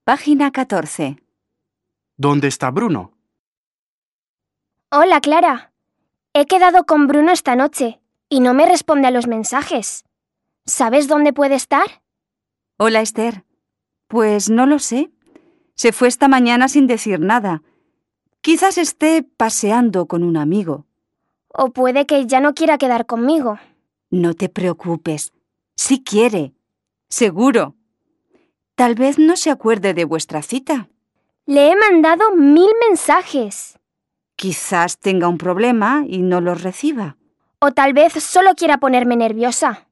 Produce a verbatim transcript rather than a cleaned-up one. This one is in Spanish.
Página catorce. ¿Dónde está Bruno? Hola, Clara. He quedado con Bruno esta noche y no me responde a los mensajes. ¿Sabes dónde puede estar? Hola, Esther. Pues no lo sé. Se fue esta mañana sin decir nada. Quizás esté paseando con un amigo. O puede que ya no quiera quedar conmigo. No te preocupes. Sí quiere. Seguro. Tal vez no se acuerde de vuestra cita. Le he mandado mil mensajes. Quizás tenga un problema y no los reciba. O tal vez solo quiera ponerme nerviosa.